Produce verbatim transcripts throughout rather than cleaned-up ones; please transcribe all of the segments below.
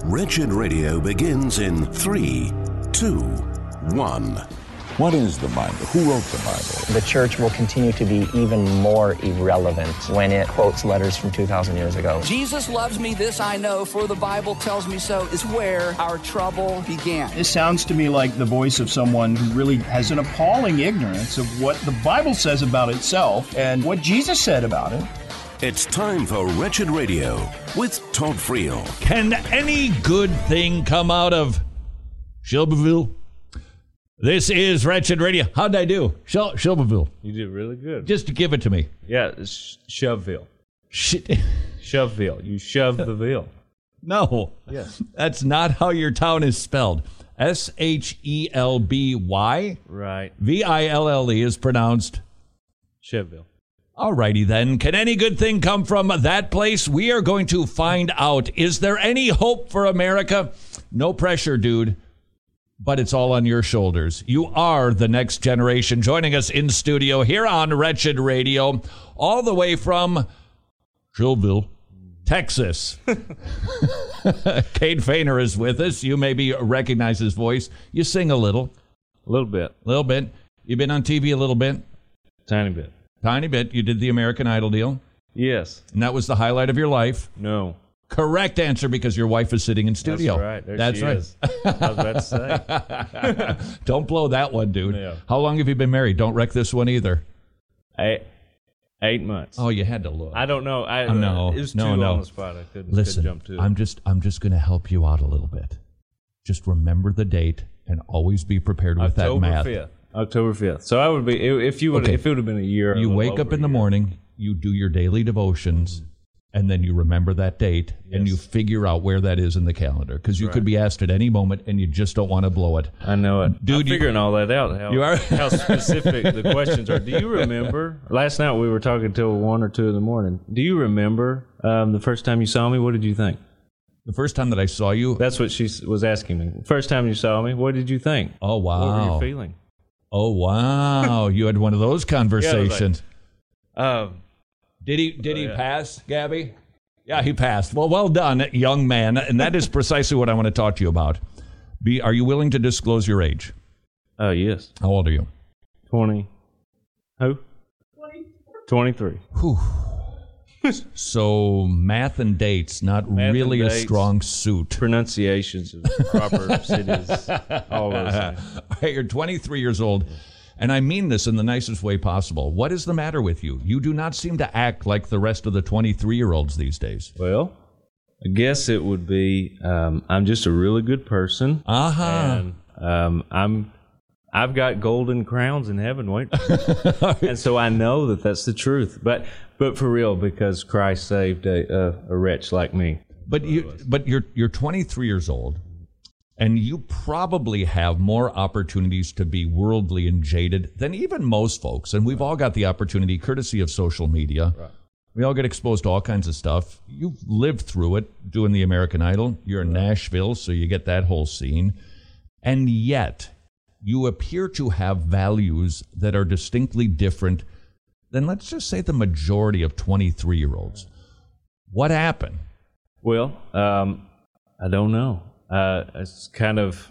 Wretched Radio begins in three, two, one. What is the Bible? Who wrote the Bible? The church will continue to be even more irrelevant when it quotes letters from two thousand years ago. Jesus loves me, this I know, for the Bible tells me so, is where our trouble began. This sounds to me like the voice of someone who really has an appalling ignorance of what the Bible says about itself and what Jesus said about it. It's time for Wretched Radio with Todd Friel. Can any good thing come out of Shelbyville? This is Wretched Radio. How'd I do? Shel- Shelbyville. You did really good. Just to give it to me. Yeah, it's Shoveville. Shit. Shoveville. You shove the ville. No. Yes. That's not how your town is spelled. S H E L B Y. Right. V I L L E is pronounced Cheville. All righty then. Can any good thing come from that place? We are going to find out. Is there any hope for America? No pressure, dude. But it's all on your shoulders. You are the next generation. Joining us in studio here on Wretched Radio, all the way from Shelbyville, Texas. Cade Fainer is with us. You maybe recognize his voice. You sing a little. A little bit. A little bit. You've been on T V a little bit? Tiny bit. Tiny bit. You did the American Idol deal? Yes. And that was the highlight of your life? No. Correct answer, because your wife is sitting in studio. That's right. There That's she right. Is. I was about to say. Don't blow that one, dude. Yeah. How long have you been married? Don't wreck this one either. Eight, eight months. Oh, you had to look. I don't know. I, Oh, no. It was No, too no. on the spot. I couldn't, Listen, couldn't jump to it. I'm just I'm just going to help you out a little bit. Just remember the date and always be prepared with October that math. fifth. October fifth. So I would be, if you would, Okay. if it would have been a year. You a little wake over up in a the year. morning, you do your daily devotions, and then you remember that date, and Yes. you figure out where that is in the calendar, because you Right. could be asked at any moment, and you just don't want to blow it. I know it. Dude, I'm you- figuring all that out. How, You are? how specific the questions are. Do you remember? Last night we were talking till one or two in the morning. Do you remember um, the first time you saw me? What did you think? The first time that I saw you, That's what she s- was asking me. First time you saw me, what did you think? oh, What were wow. you feeling? Oh, wow. You had one of those conversations. Um, Did he Did he yeah. pass, Gabby? Yeah, he passed. Well, well done, young man. And that is precisely what I want to talk to you about. Be, are you willing to disclose your age? oh, yes. How old are you? twenty. Who? twenty-three. Whew. So math and dates, not Math really and a dates. strong suit. Pronunciations of proper cities. All those things. All right, you're twenty-three years old, and I mean this in the nicest way possible. What is the matter with you? You do not seem to act like the rest of the twenty-three-year-olds these days. Well, I guess it would be um, I'm just a really good person. Uh-huh. And um, I'm I've got golden crowns in heaven waiting for me. And so I know that that's the truth. But but for real, because Christ saved a, a, a wretch like me. But you, but you're you're twenty-three years old, and you probably have more opportunities to be worldly and jaded than even most folks. And we've all got the opportunity, courtesy of social media. Right. We all get exposed to all kinds of stuff. You've lived through it doing the American Idol. You're in Nashville, so you get that whole scene. And yet, you appear to have values that are distinctly different than, let's just say, the majority of twenty-three-year-olds. What happened? Well, um, I don't know. Uh, it's kind of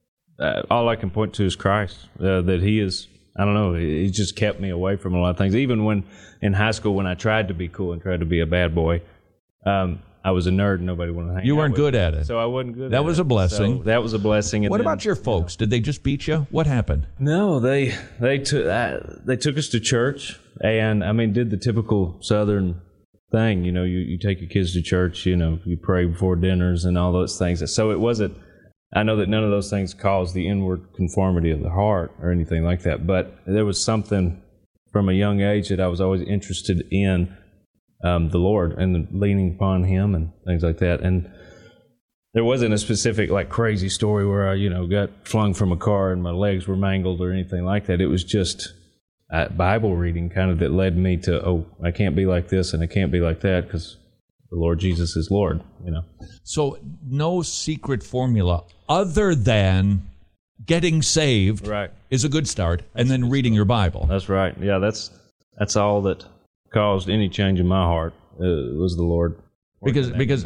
uh, all I can point to is Christ. Uh, that He is. I don't know. He just kept me away from a lot of things. Even when in high school, when I tried to be cool and tried to be a bad boy, um, I was a nerd and nobody wanted to hang You out weren't with good me. at it. So I wasn't good. That at was it. a blessing. So that was a blessing. And What then- about your folks? Did they just beat you? What happened? No, they they took uh, they took us to church, and I mean, did the typical Southern thing. You know, you, you take your kids to church. You know, you pray before dinners and all those things. So it wasn't. I know that none of those things caused the inward conformity of the heart or anything like that. But there was something from a young age that I was always interested in um, the Lord and leaning upon Him and things like that. And there wasn't a specific like crazy story where I, you know, got flung from a car and my legs were mangled or anything like that. It was just uh, Bible reading kind of that led me to, oh, I can't be like this and I can't be like that because the Lord Jesus is Lord, you know. So no secret formula other than getting saved Right. is a good start, and then reading your Bible. That's right. Yeah, that's that's all that caused any change in my heart uh, was the Lord. working Because that because in me.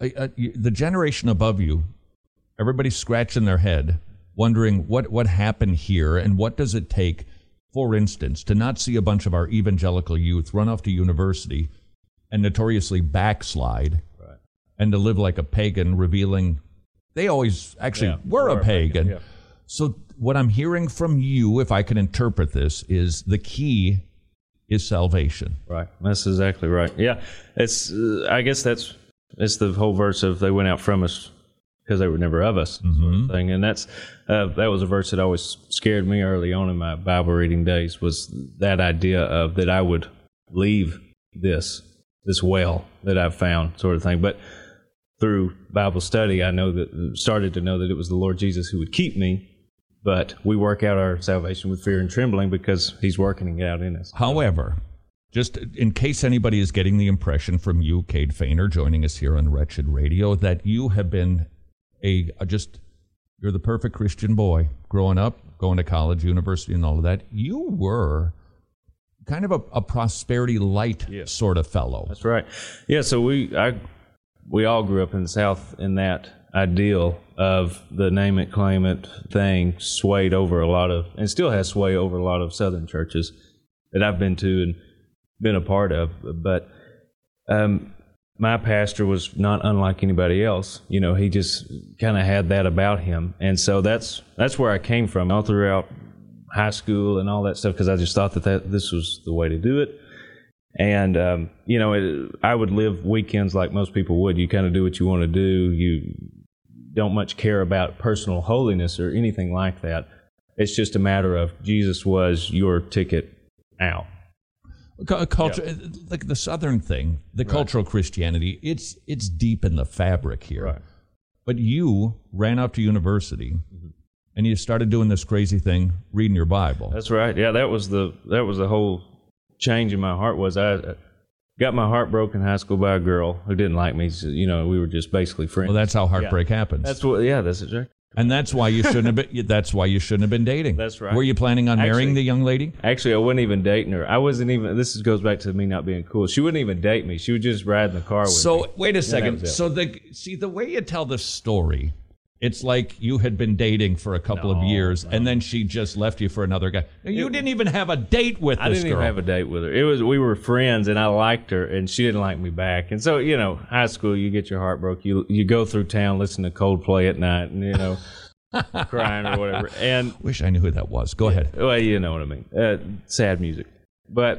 uh, uh, the generation above you, everybody's scratching their head, wondering what, what happened here and what does it take, for instance, to not see a bunch of our evangelical youth run off to university and notoriously backslide, right, and to live like a pagan, revealing they always actually yeah, were a pagan. pagan yeah. So what I'm hearing from you, if I can interpret this, is the key is salvation. Right. That's exactly right. Yeah. It's. Uh, I guess that's it's the whole verse of they went out from us because they were never of us, mm-hmm, sort of thing. And that's uh, that was a verse that always scared me early on in my Bible reading days, was that idea of that I would leave this this well that I've found, sort of thing. But through Bible study, I know that started to know that it was the Lord Jesus who would keep me, but we work out our salvation with fear and trembling because He's working it out in us. However, just in case anybody is getting the impression from you, Cade Fainer, joining us here on Wretched Radio, that you have been a, a just, you're the perfect Christian boy growing up, going to college, university, and all of that. You were kind of a, a prosperity light yeah. sort of fellow. That's right. Yeah, so we, I, we all grew up in the South in that ideal of the name it, claim it thing swayed over a lot of, and still has sway over a lot of Southern churches that I've been to and been a part of. But um, my pastor was not unlike anybody else. You know, he just kind of had that about him. And so that's that's where I came from all throughout high school and all that stuff, because I just thought that, that this was the way to do it. And, um, you know, it, I would live weekends like most people would. You kind of do what you want to do. You don't much care about personal holiness or anything like that. It's just a matter of Jesus was your ticket out. Culture, yeah. Like the Southern thing, the right. cultural Christianity, it's it's deep in the fabric here. Right. But you ran up to university, mm-hmm, and you started doing this crazy thing, reading your Bible. That's right. Yeah, that was the that was the whole change in my heart. Was I got my heart broken in high school by a girl who didn't like me. So, you know, we were just basically friends. Well, that's how heartbreak yeah. happens. That's what. Yeah, that's exactly. And that's why you shouldn't have been. That's why you shouldn't have been dating. That's right. Were you planning on actually, marrying the young lady? Actually, I wasn't even dating her. I wasn't even. This goes back to me not being cool. She wouldn't even date me. She would just ride in the car with so, me. So wait a second. So the see the way you tell the story, it's like you had been dating for a couple no, of years, no. and then she just left you for another guy. You it, didn't even have a date with I this didn't girl. even have a date with her. It was we were friends, and I liked her, and she didn't like me back. And so, you know, high school, you get your heart broke. You you go through town, listen to Coldplay at night, and you know, crying or whatever. And wish I knew who that was. Go ahead. Well, you know what I mean. Uh, sad music, but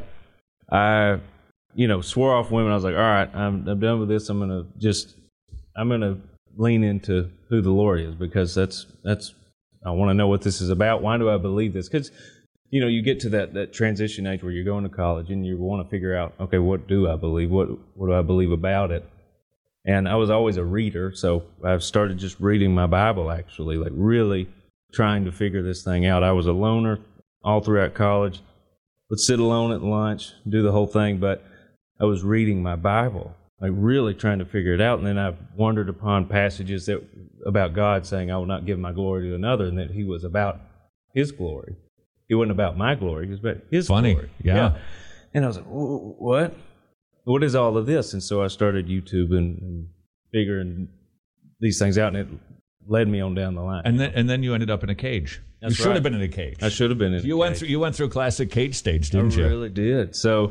I, you know, swore off women. I was like, all right, I'm I'm done with this. I'm gonna just I'm gonna. lean into who the Lord is, because that's that's I want to know what this is about. Why do I believe this? Because you know, you get to that that transition age where you're going to college and you want to figure out, okay, what do I believe? What what do I believe about it? And I was always a reader, so I've started just reading my Bible, actually, like really trying to figure this thing out. I was a loner all throughout college, would sit alone at lunch, do the whole thing, but I was reading my Bible, like really trying to figure it out. And then I wondered upon passages that about God saying, I will not give my glory to another, and that He was about His glory. It wasn't about my glory. It was about His Funny. glory. Yeah. yeah. And I was like, what? What is all of this? And so I started YouTube and, and figuring these things out, and it led me on down the line. And then and then you ended up in a cage. That's you should right. have been in a cage. I should have been in you a went cage. Through, you went through a classic cage stage, didn't I you? I really did. So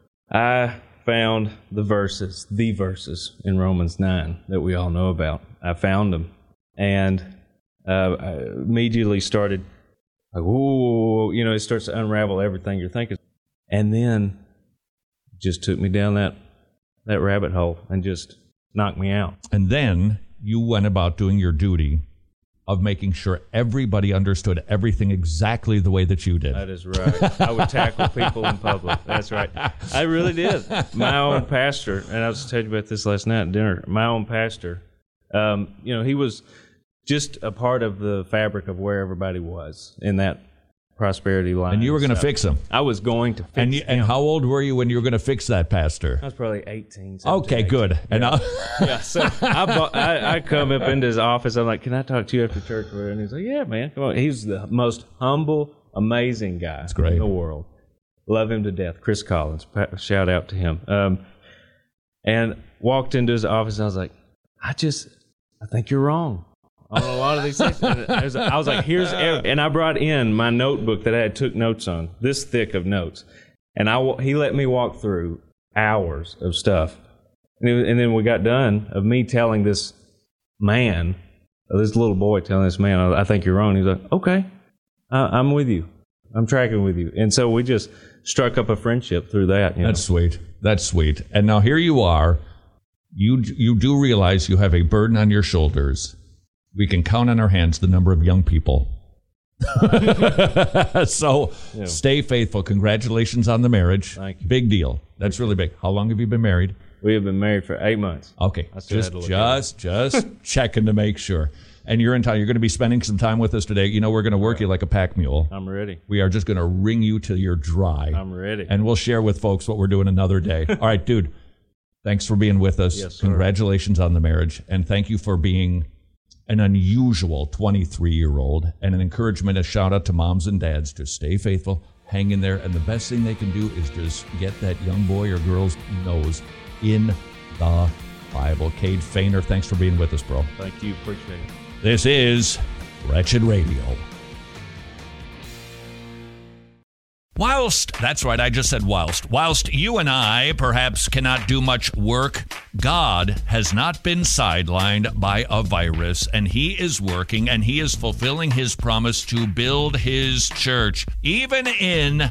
I found the verses, the verses in Romans nine that we all know about. I found them, and uh, I immediately started like, whoa, you know, it starts to unravel everything you're thinking. And then just took me down that that rabbit hole and just knocked me out. And then you went about doing your duty of making sure everybody understood everything exactly the way that you did. That is right. I would tackle people in public. That's right. I really did. My own pastor, and I was telling you about this last night at dinner, my own pastor, um, you know, he was just a part of the fabric of where everybody was in that prosperity line. And you were going to fix him. I was going to fix and you, him. And how old were you when you were going to fix that pastor? I was probably eighteen. Okay, eighteen. good. Yeah. And I, yeah, so I, bought, I I come up into his office. I'm like, can I talk to you after church? And he's like, yeah, man, come on. He's the most humble, amazing guy That's great. in the world. Love him to death. Chris Collins. Shout out to him. Um, and walked into his office, and I was like, I just, I think you're wrong on a lot of these things. And I was, I was like, here's, every, and I brought in my notebook that I had took notes on, this thick of notes. And I, he let me walk through hours of stuff. And, it, and then we got done of me telling this man, this little boy telling this man, I think you're wrong. He's like, okay, uh, I'm with you. I'm tracking with you. And so we just struck up a friendship through that. You know? That's sweet. That's sweet. And now here you are. You you do realize you have a burden on your shoulders. We can count on our hands the number of young people. So yeah. Stay faithful. Congratulations on the marriage. Thank you. Big deal. That's really big. How long have you been married? We have been married for eight months. Okay. Just just just checking to make sure. And you're in town. You're going to be spending some time with us today. You know, we're going to work you like a pack mule. I'm ready. We are just going to wring you till you're dry. I'm ready. And we'll share with folks what we're doing another day. All right, dude. Thanks for being with us. Yes, sir. Congratulations on the marriage. And thank you for being an unusual twenty-three-year-old and an encouragement, a shout-out to moms and dads to stay faithful, hang in there. And the best thing they can do is just get that young boy or girl's nose in the Bible. Cade Fainer, thanks for being with us, bro. Thank you. Appreciate it. This is Wretched Radio. Whilst, that's right, I just said whilst. Whilst you and I perhaps cannot do much work, God has not been sidelined by a virus, and he is working, and he is fulfilling his promise to build his church, even in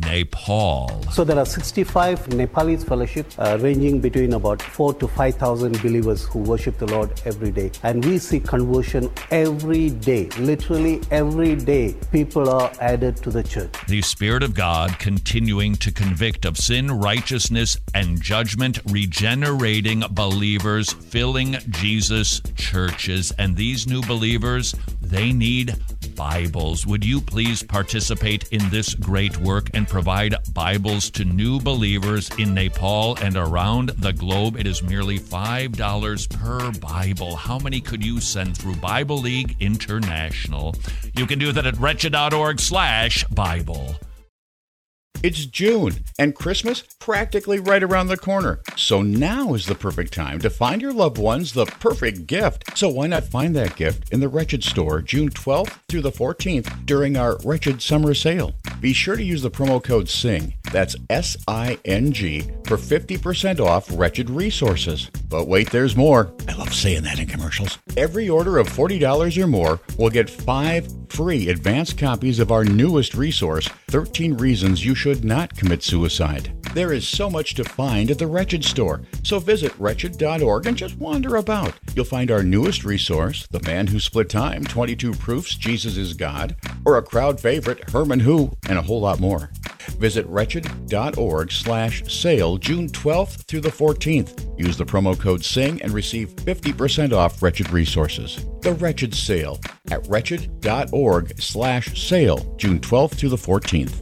Nepal. So there are sixty-five Nepalese fellowship uh, ranging between about four to five thousand believers who worship the Lord every day. And we see conversion every day. Literally every day, people are added to the church. The Spirit of God continuing to convict of sin, righteousness, and judgment, regenerating believers, filling Jesus churches. And these new believers, they need Bibles. Would you please participate in this great work and provide Bibles to new believers in Nepal and around the globe? It is merely five dollars per Bible. How many could you send through Bible League International? You can do that at wretched.org slash Bible. It's June, and Christmas practically right around the corner. So now is the perfect time to find your loved ones the perfect gift. So why not find that gift in the Wretched store June twelfth through the fourteenth during our Wretched Summer Sale. Be sure to use the promo code SING, that's S I N G, for fifty percent off Wretched resources. But wait, there's more. I love saying that in commercials. Every order of forty dollars or more will get five free advanced copies of our newest resource, thirteen Reasons You Should Not Commit Suicide. There is so much to find at the Wretched store, so visit wretched dot org and just wander about. You'll find our newest resource, The Man Who Split Time, twenty-two Proofs Jesus is God, or a crowd favorite, Herman Who, and a whole lot more. Visit wretched.org slash sale June twelfth through the fourteenth. Use the promo code SING and receive fifty percent off Wretched resources. The Wretched Sale at wretched.org slash sale June twelfth through the fourteenth.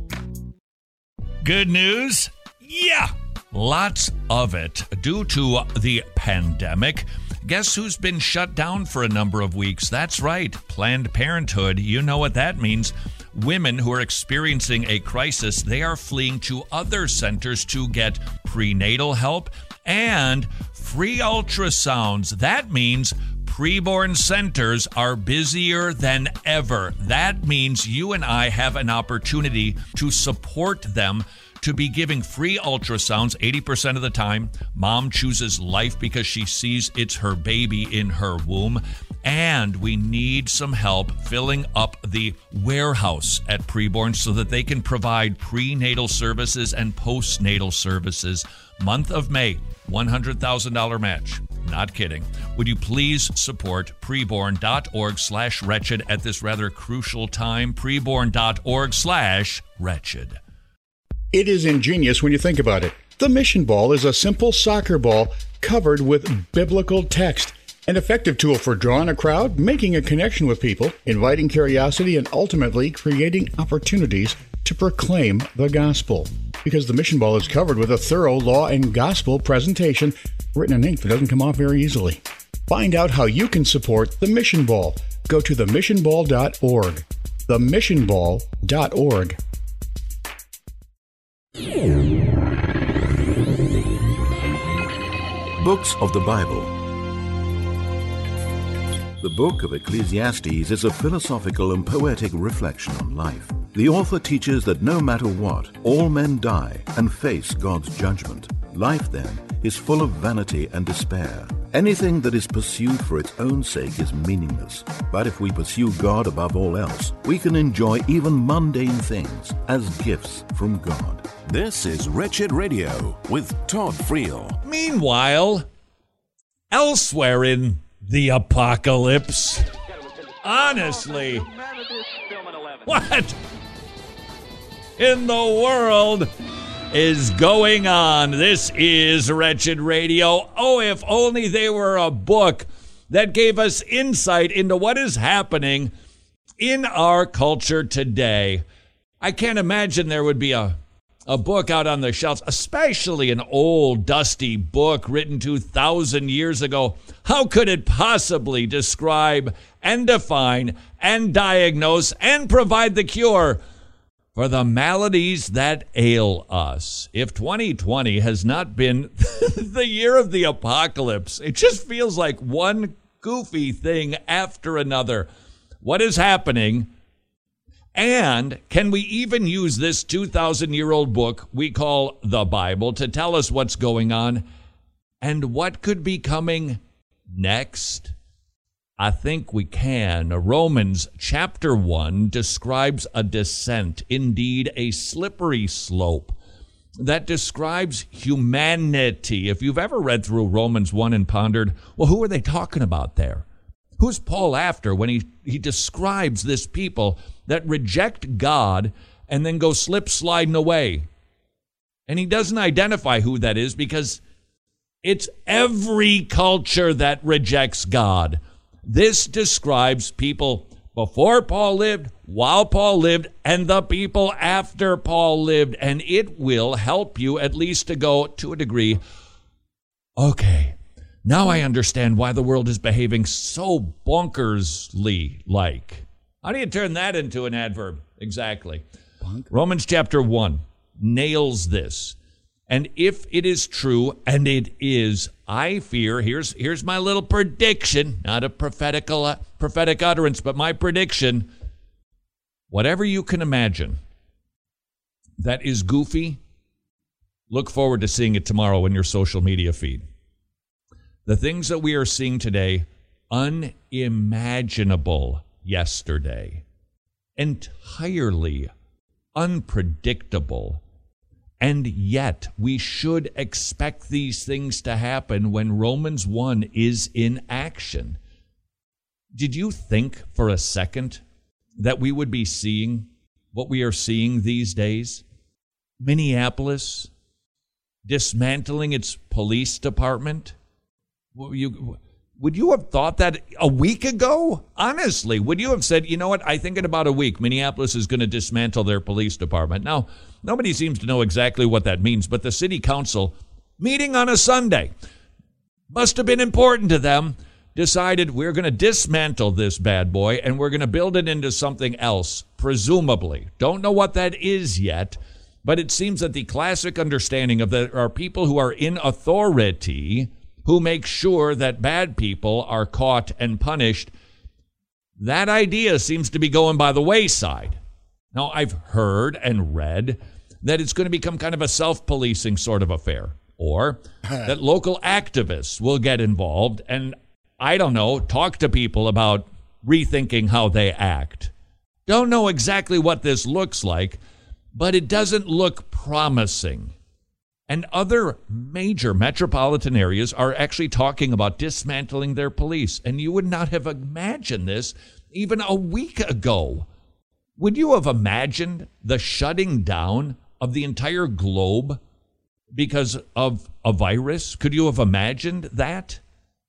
Good news? Yeah, lots of it. Due to the pandemic, guess who's been shut down for a number of weeks? That's right, Planned Parenthood. You know what that means. Women who are experiencing a crisis, they are fleeing to other centers to get prenatal help and free ultrasounds. That means preborn centers are busier than ever. That means you and I have an opportunity to support them, to be giving free ultrasounds eighty percent of the time. Mom chooses life because she sees it's her baby in her womb. And we need some help filling up the warehouse at Preborn so that they can provide prenatal services and postnatal services. Month of May, one hundred thousand dollars match. Not kidding. Would you please support preborn.org slash wretched at this rather crucial time? Preborn.org slash wretched. It is ingenious when you think about it. The Mission Ball is a simple soccer ball covered with biblical text. An effective tool for drawing a crowd, making a connection with people, inviting curiosity, and ultimately creating opportunities to proclaim the gospel. Because the Mission Ball is covered with a thorough law and gospel presentation written in ink that doesn't come off very easily. Find out how you can support the Mission Ball. Go to the mission ball dot org. the mission ball dot org. Books of the Bible. The book of Ecclesiastes is a philosophical and poetic reflection on life. The author teaches that no matter what, all men die and face God's judgment. Life, then, is full of vanity and despair. Anything that is pursued for its own sake is meaningless. But if we pursue God above all else, we can enjoy even mundane things as gifts from God. This is Wretched Radio with Todd Friel. Meanwhile, elsewhere in the apocalypse, honestly, what in the world is going on? This is Wretched Radio. Oh, if only they were a book that gave us insight into what is happening in our culture today. I can't imagine there would be a, a book out on the shelves, especially an old, dusty book written two thousand years ago. How could it possibly describe and define and diagnose and provide the cure for the maladies that ail us? If twenty twenty has not been the year of the apocalypse, it just feels like one goofy thing after another. What is happening? And can we even use this two thousand year old book we call the Bible to tell us what's going on and what could be coming next? I think we can. Romans chapter one describes a descent, indeed a slippery slope, that describes humanity. If you've ever read through Romans one and pondered, well, who are they talking about there? Who's Paul after when he, he describes this people that reject God and then go slip sliding away? And he doesn't identify who that is because it's every culture that rejects God. This describes people before Paul lived, while Paul lived, and the people after Paul lived. And it will help you at least to go to a degree, okay, now I understand why the world is behaving so bonkersly like. How do you turn that into an adverb? Exactly. Bonk. Romans chapter one nails this. And if it is true, and it is, I fear, here's here's my little prediction, not a prophetical, uh, prophetic utterance, but my prediction, whatever you can imagine that is goofy, look forward to seeing it tomorrow in your social media feed. The things that we are seeing today, unimaginable yesterday, entirely unpredictable. And yet, we should expect these things to happen when Romans one is in action. Did you think for a second that we would be seeing what we are seeing these days? Minneapolis dismantling its police department? Would you, would you have thought that a week ago? Honestly, would you have said, you know what, I think in about a week, Minneapolis is going to dismantle their police department? Now, nobody seems to know exactly what that means, but the city council, meeting on a Sunday, must have been important to them, decided we're going to dismantle this bad boy and we're going to build it into something else, presumably. Don't know what that is yet, but it seems that the classic understanding of there are people who are in authority who make sure that bad people are caught and punished. That idea seems to be going by the wayside. Now, I've heard and read that it's going to become kind of a self-policing sort of affair, or that local activists will get involved and, I don't know, talk to people about rethinking how they act. Don't know exactly what this looks like, but it doesn't look promising. And other major metropolitan areas are actually talking about dismantling their police. And you would not have imagined this even a week ago. Would you have imagined the shutting down of the entire globe because of a virus? Could you have imagined that?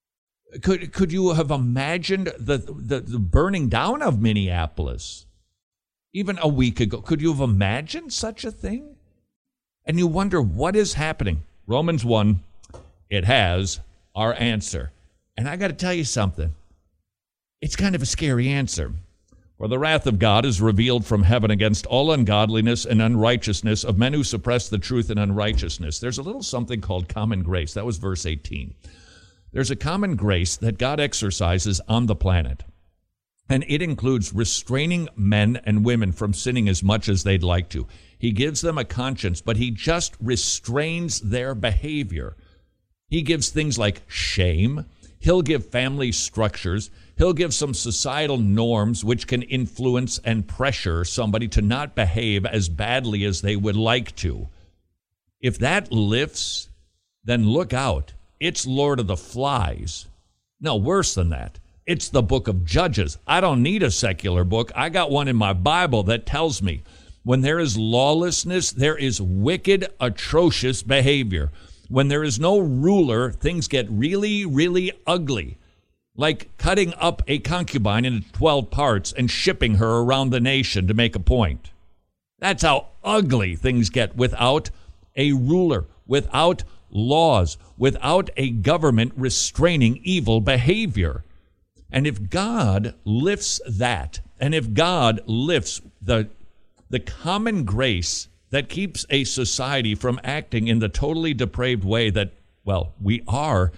Could could you have imagined the, the, the burning down of Minneapolis even a week ago? Could you have imagined such a thing? And you wonder what is happening. Romans one, it has our answer. And I got to tell you something. It's kind of a scary answer. For the wrath of God is revealed from heaven against all ungodliness and unrighteousness of men who suppress the truth in unrighteousness. There's a little something called common grace. That was verse eighteen. There's a common grace that God exercises on the planet, and it includes restraining men and women from sinning as much as they'd like to. He gives them a conscience, but he just restrains their behavior. He gives things like shame. He'll give family structures. He'll give some societal norms which can influence and pressure somebody to not behave as badly as they would like to. If that lifts, then look out. It's Lord of the Flies. No, worse than that. It's the book of Judges. I don't need a secular book. I got one in my Bible that tells me when there is lawlessness, there is wicked, atrocious behavior. When there is no ruler, things get really, really ugly. Like cutting up a concubine into twelve parts and shipping her around the nation to make a point. That's how ugly things get without a ruler, without laws, without a government restraining evil behavior. And if God lifts that, and if God lifts the, the common grace that keeps a society from acting in the totally depraved way that, well, we are,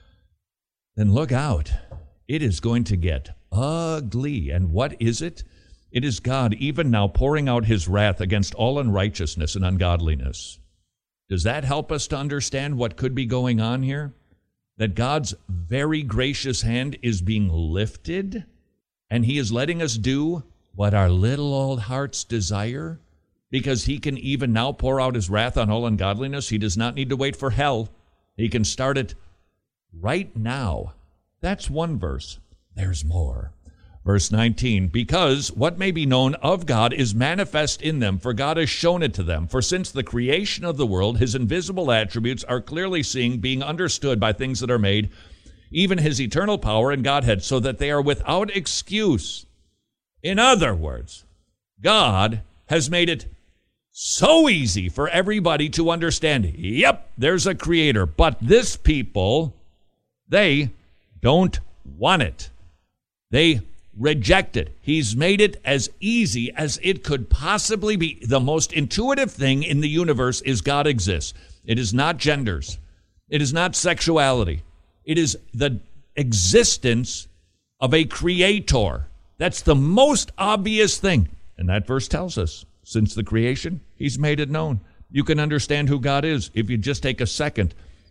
then look out. It is going to get ugly. And what is it? It is God even now pouring out his wrath against all unrighteousness and ungodliness. Does that help us to understand what could be going on here? That God's very gracious hand is being lifted, and he is letting us do what our little old hearts desire, because he can even now pour out his wrath on all ungodliness. He does not need to wait for hell. He can start it right now. That's one verse. There's more. Verse nineteen, because what may be known of God is manifest in them, for God has shown it to them. For since the creation of the world, his invisible attributes are clearly seen, being understood by things that are made, even his eternal power and Godhead, so that they are without excuse. In other words, God has made it so easy for everybody to understand, yep, there's a creator, but this people, they don't want it. They reject it. He's made it as easy as it could possibly be. The most intuitive thing in the universe is God exists. It is not genders. It is not sexuality. It is the existence of a creator. That's the most obvious thing. And that verse tells us, since the creation, he's made it known. You can understand who God is if you just take a second.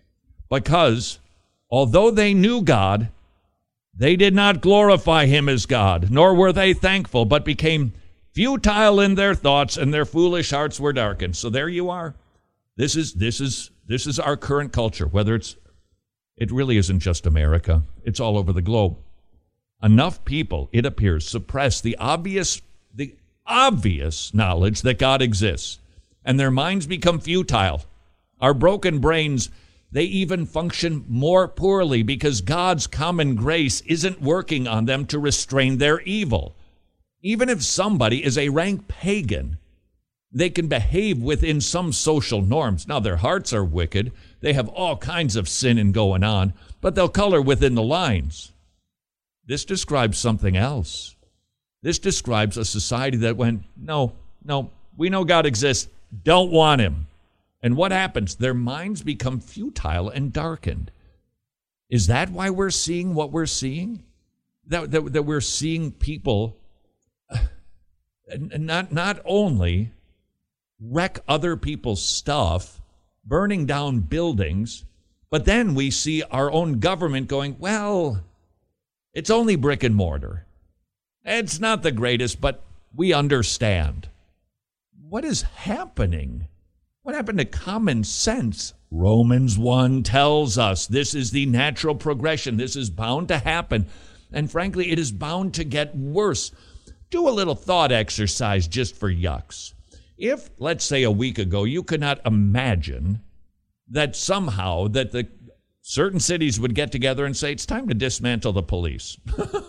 Because although they knew God, they did not glorify him as God, nor were they thankful, but became futile in their thoughts, and their foolish hearts were darkened. So there you are. This is this is this is our current culture. Whether it's it really isn't just America. It's all over the globe. Enough people, it appears, suppress the obvious the obvious knowledge that God exists, and their minds become futile. Our broken brains, they even function more poorly because God's common grace isn't working on them to restrain their evil. Even if somebody is a rank pagan, they can behave within some social norms. Now, their hearts are wicked. They have all kinds of sinning going on, but they'll color within the lines. This describes something else. This describes a society that went, no, no, we know God exists, don't want him. And what happens? Their minds become futile and darkened. Is that why we're seeing what we're seeing? That, that, that we're seeing people uh, not, not only wreck other people's stuff, burning down buildings, but then we see our own government going, well, it's only brick and mortar. It's not the greatest, but we understand. What is happening? What happened to common sense? Romans one tells us this is the natural progression. This is bound to happen. And frankly, it is bound to get worse. Do a little thought exercise just for yucks. If, let's say a week ago, you could not imagine that somehow that the certain cities would get together and say, it's time to dismantle the police.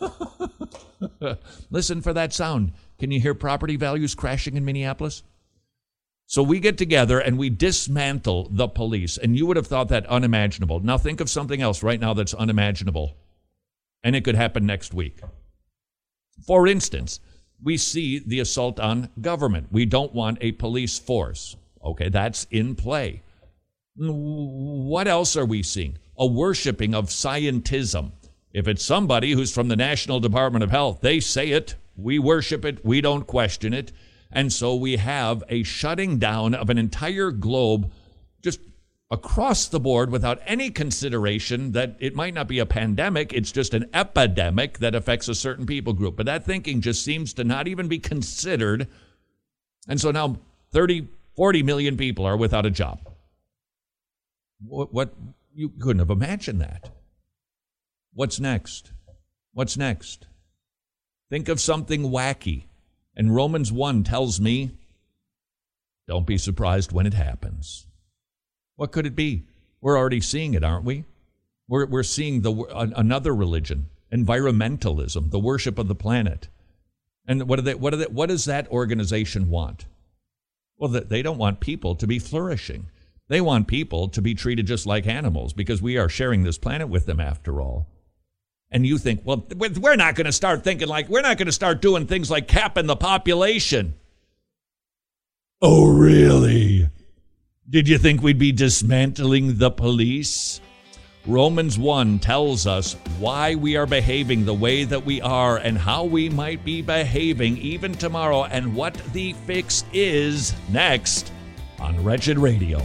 Listen for that sound. Can you hear property values crashing in Minneapolis? So we get together and we dismantle the police, and you would have thought that unimaginable. Now think of something else right now that's unimaginable, and it could happen next week. For instance, we see the assault on government. We don't want a police force. Okay, that's in play. What else are we seeing? a worshiping of scientism. If it's somebody who's from the National Department of Health, they say it, we worship it, we don't question it. And so we have a shutting down of an entire globe just across the board without any consideration that it might not be a pandemic, it's just an epidemic that affects a certain people group. But that thinking just seems to not even be considered. And so now thirty, forty million people are without a job. What, what you couldn't have imagined that. What's next? What's next? Think of something wacky. And Romans one tells me, don't be surprised when it happens. What could it be? We're already seeing it, aren't we? We're, we're seeing the another religion, environmentalism, the worship of the planet. And what do they, what do they, what does that organization want? Well, they don't want people to be flourishing. They want people to be treated just like animals because we are sharing this planet with them after all. And you think, well, we're not going to start thinking like, we're not going to start doing things like capping the population. Oh, really? Did you think we'd be dismantling the police? Romans one tells us why we are behaving the way that we are and how we might be behaving even tomorrow and what the fix is next on Wretched Radio.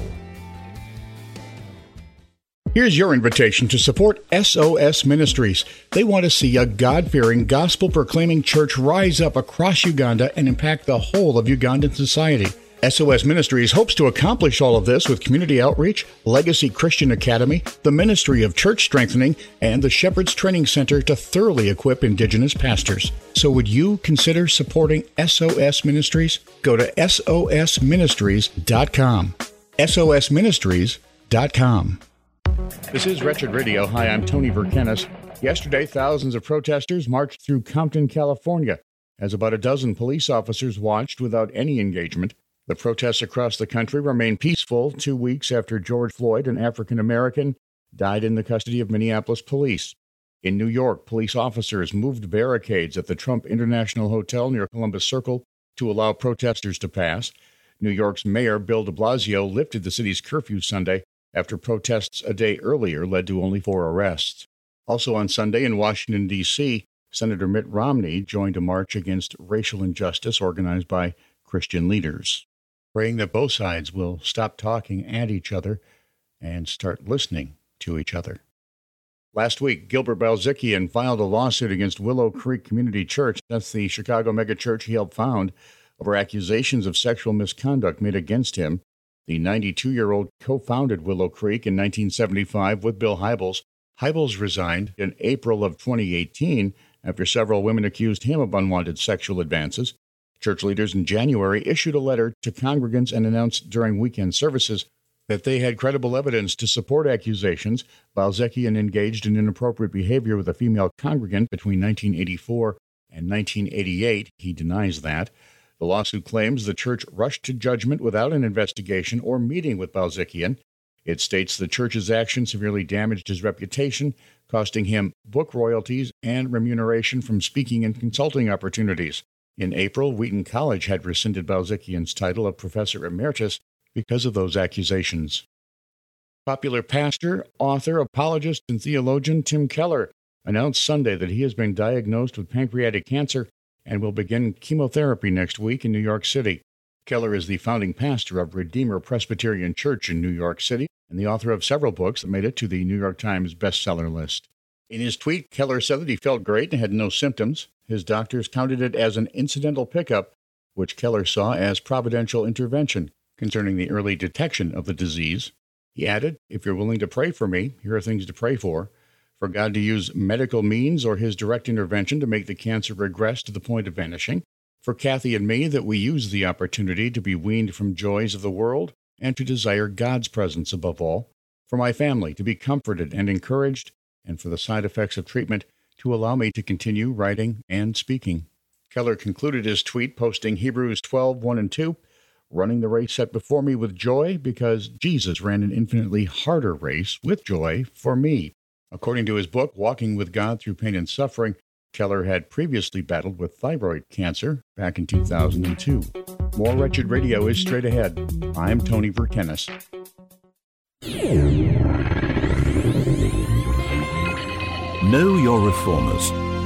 Here's your invitation to support S O S Ministries. They want to see a God-fearing, gospel-proclaiming church rise up across Uganda and impact the whole of Ugandan society. S O S Ministries hopes to accomplish all of this with community outreach, Legacy Christian Academy, the Ministry of Church Strengthening, and the Shepherd's Training Center to thoroughly equip Indigenous pastors. So would you consider supporting S O S Ministries? Go to S O S ministries dot com. S O S ministries dot com. This is Wretched Radio. Hi, I'm Tony Verkenis. Yesterday, thousands of protesters marched through Compton, California, as about a dozen police officers watched without any engagement. The protests across the country remain peaceful two weeks after George Floyd, an African-American, died in the custody of Minneapolis police. In New York, police officers moved barricades at the Trump International Hotel near Columbus Circle to allow protesters to pass. New York's Mayor Bill de Blasio lifted the city's curfew Sunday after protests a day earlier led to only four arrests. Also on Sunday in Washington, D C, Senator Mitt Romney joined a march against racial injustice organized by Christian leaders, praying that both sides will stop talking at each other and start listening to each other. Last week, Gilbert Balzikian filed a lawsuit against Willow Creek Community Church, that's the Chicago megachurch he helped found, over accusations of sexual misconduct made against him. The ninety-two-year-old co-founded Willow Creek in nineteen seventy-five with Bill Hybels. Hybels resigned in April of twenty eighteen after several women accused him of unwanted sexual advances. Church leaders in January issued a letter to congregants and announced during weekend services that they had credible evidence to support accusations. Balzikian engaged in inappropriate behavior with a female congregant between nineteen eighty-four and nineteen eighty-eight. He denies that. The lawsuit claims the church rushed to judgment without an investigation or meeting with Balzikian. It states the church's action severely damaged his reputation, costing him book royalties and remuneration from speaking and consulting opportunities. In April, Wheaton College had rescinded Balzikian's title of Professor Emeritus because of those accusations. Popular pastor, author, apologist, and theologian Tim Keller announced Sunday that he has been diagnosed with pancreatic cancer and will begin chemotherapy next week in New York City. Keller is the founding pastor of Redeemer Presbyterian Church in New York City and the author of several books that made it to the New York Times bestseller list. In his tweet, Keller said that he felt great and had no symptoms. His doctors counted it as an incidental pickup, which Keller saw as providential intervention concerning the early detection of the disease. He added, "If you're willing to pray for me, here are things to pray for. For God to use medical means or his direct intervention to make the cancer regress to the point of vanishing. For Kathy and me, that we use the opportunity to be weaned from joys of the world and to desire God's presence above all. For my family, to be comforted and encouraged, and for the side effects of treatment, to allow me to continue writing and speaking." Keller concluded his tweet posting Hebrews twelve, one and two, "Running the race set before me with joy, because Jesus ran an infinitely harder race with joy for me." According to his book, Walking with God Through Pain and Suffering, Keller had previously battled with thyroid cancer back in two thousand two. More Wretched Radio is straight ahead. I'm Tony Verkenis. Know your reformers.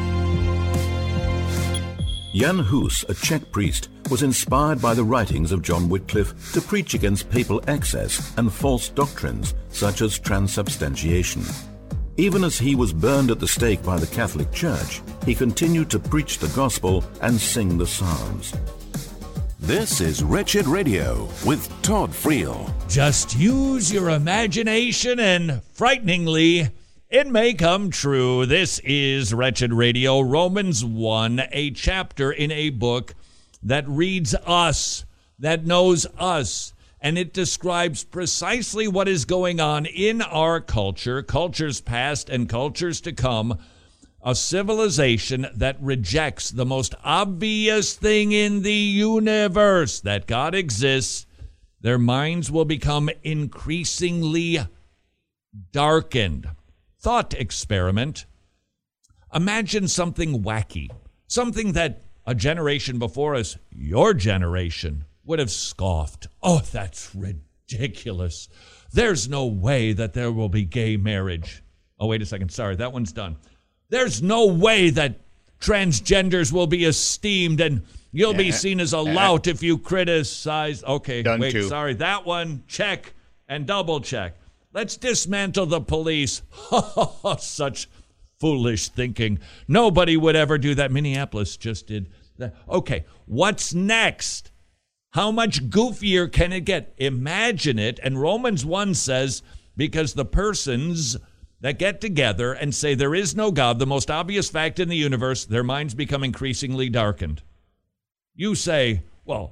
Jan Hus, a Czech priest, was inspired by the writings of John Wycliffe to preach against papal excess and false doctrines such as transubstantiation. Even as he was burned at the stake by the Catholic Church, he continued to preach the gospel and sing the psalms. This is Wretched Radio with Todd Friel. Just use your imagination and, frighteningly, it may come true. This is Wretched Radio, Romans one, a chapter in a book that reads us, that knows us, and it describes precisely what is going on in our culture, cultures past and cultures to come, a civilization that rejects the most obvious thing in the universe, that God exists. Their minds will become increasingly darkened. Thought experiment. Imagine something wacky, something that a generation before us, your generation, would have scoffed. Oh, that's ridiculous. There's no way that there will be gay marriage. Oh, wait a second. Sorry, that one's done. There's no way that transgenders will be esteemed and you'll be seen as a lout if you criticize. Okay, Done wait, too. sorry. That one, check and double check. Let's dismantle the police. Such foolish thinking. Nobody would ever do that. Minneapolis just did that. Okay, what's next? How much goofier can it get? Imagine it. And Romans one says, because the persons that get together and say there is no God, the most obvious fact in the universe, their minds become increasingly darkened. You say, well,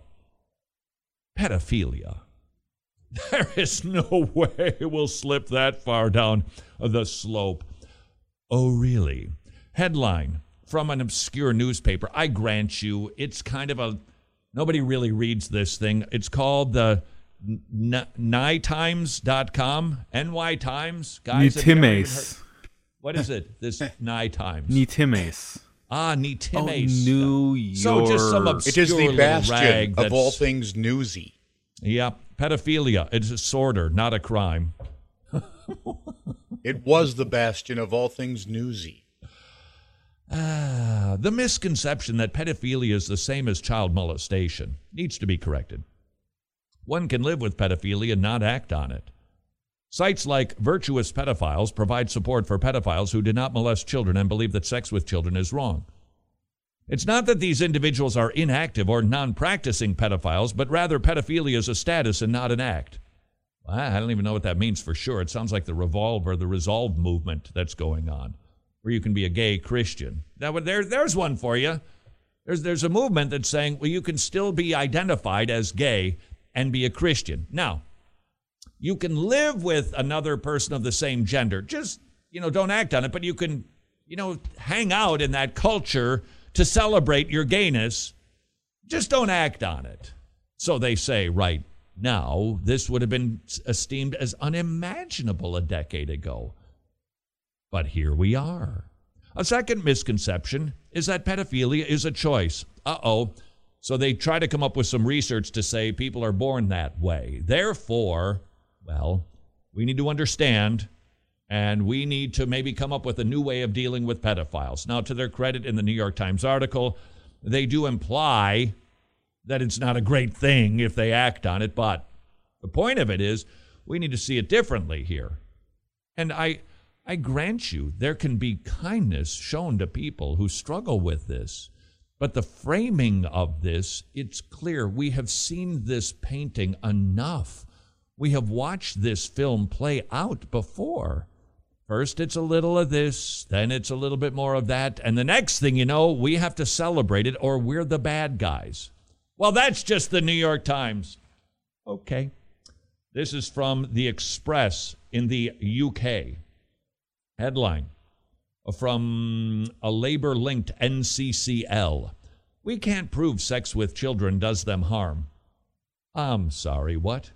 pedophilia. There is no way we'll slip that far down the slope. Oh, really? Headline from an obscure newspaper. I grant you, it's kind of a, nobody really reads this thing. It's called the N Y Times dot com, N Y Times. Guys, have you ever even heard- what is it? This N Y Times. Nitimes. Ah, Nitimes. Oh, New York. So just some It obscure is the little bastion rag of that's- all things newsy. Yeah, pedophilia. It's a disorder, not a crime. It was the bastion of all things newsy. Ah, the misconception that pedophilia is the same as child molestation needs to be corrected. One can live with pedophilia and not act on it. Sites like Virtuous Pedophiles provide support for pedophiles who do not molest children and believe that sex with children is wrong. It's not that these individuals are inactive or non-practicing pedophiles, but rather pedophilia is a status and not an act. I don't even know what that means for sure. It sounds like the Revolve or the Resolve movement that's going on, where you can be a gay Christian. Now, there, there's one for you. There's, there's a movement that's saying, well, you can still be identified as gay and be a Christian. Now, you can live with another person of the same gender. Just, you know, don't act on it, but you can, you know, hang out in that culture to celebrate your gayness. Just don't act on it. So they say right now, this would have been esteemed as unimaginable a decade ago. But here we are. A second misconception is that pedophilia is a choice. Uh-oh. So they try to come up with some research to say people are born that way. Therefore, well, we need to understand, and we need to maybe come up with a new way of dealing with pedophiles. Now, to their credit, in the New York Times article, they do imply that it's not a great thing if they act on it, but the point of it is we need to see it differently here. And I, I grant you, there can be kindness shown to people who struggle with this. But the framing of this, it's clear. We have seen this painting enough. We have watched this film play out before. First, it's a little of this, then it's a little bit more of that, and the next thing you know, we have to celebrate it or we're the bad guys. Well, that's just the New York Times. Okay. This is from The Express in the U K. Headline from a labor-linked N C C L. We can't prove sex with children does them harm. I'm sorry, what?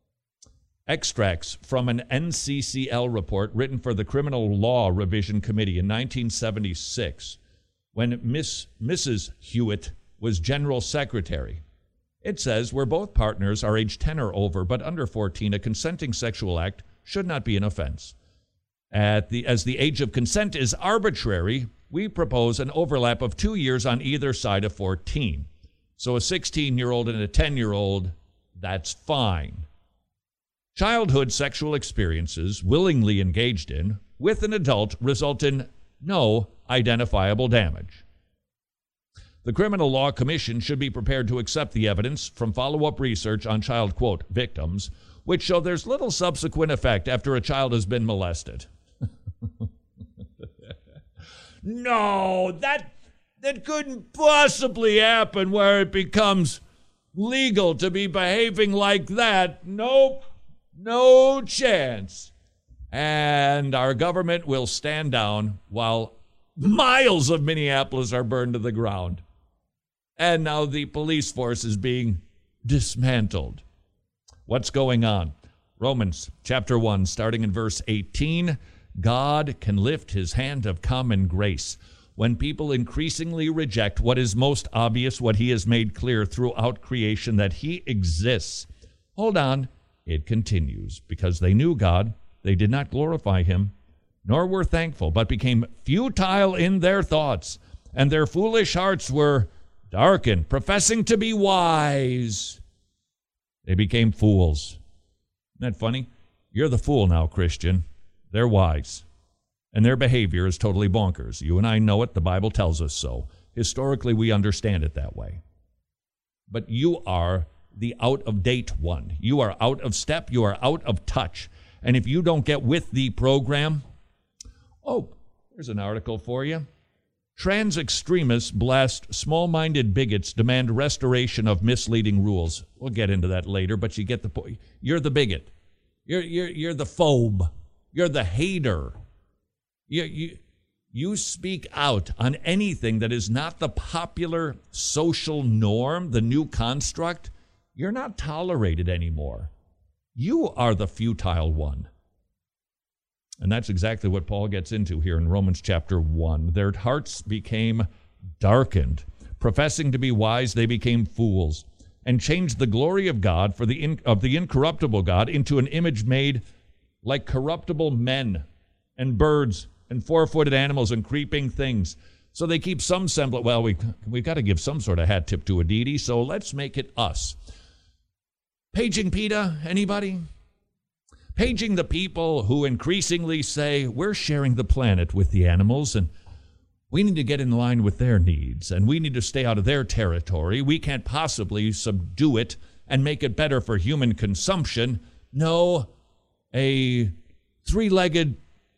Extracts from an N C C L report written for the Criminal Law Revision Committee in nineteen seventy-six, when Miss Missus Hewitt was General Secretary. It says, where both partners are age ten or over but under fourteen, a consenting sexual act should not be an offense. At the, as the age of consent is arbitrary, we propose an overlap of two years on either side of fourteen. So a sixteen-year-old and a ten-year-old, that's fine. Childhood sexual experiences willingly engaged in with an adult result in no identifiable damage. The Criminal Law Commission should be prepared to accept the evidence from follow-up research on child, quote, victims, which show there's little subsequent effect after a child has been molested. No, that that couldn't possibly happen where it becomes legal to be behaving like that. Nope, no chance. And our government will stand down while miles of Minneapolis are burned to the ground. And now the police force is being dismantled. What's going on? Romans chapter one, starting in verse eighteen. God can lift his hand of common grace when people increasingly reject what is most obvious, what he has made clear throughout creation, that he exists. Hold on. It continues. Because they knew God, they did not glorify him, nor were thankful, but became futile in their thoughts, and their foolish hearts were darkened. Professing to be wise, they became fools. Isn't that funny? You're the fool now, Christian. They're wise, and their behavior is totally bonkers. You and I know it. The Bible tells us so. Historically, we understand it that way. But you are the out-of-date one. You are out of step. You are out of touch. And if you don't get with the program, oh, there's an article for you. Trans extremists blast small-minded bigots, demand restoration of misleading rules. We'll get into that later, but you get the point. You're the bigot. You're, you're, you're the phobe. You're the hater. You, you, you speak out on anything that is not the popular social norm, the new construct. You're not tolerated anymore. You are the futile one. And that's exactly what Paul gets into here in Romans chapter one. Their hearts became darkened. Professing to be wise, they became fools, and changed the glory of God for the in, of the incorruptible God into an image made like corruptible men and birds and four-footed animals and creeping things. So they keep some semblance. Well, we, we've got to give some sort of hat tip to a deity, so let's make it us. Paging PETA, anybody? Paging the people who increasingly say, we're sharing the planet with the animals, and we need to get in line with their needs, and we need to stay out of their territory. We can't possibly subdue it and make it better for human consumption. No, a three-legged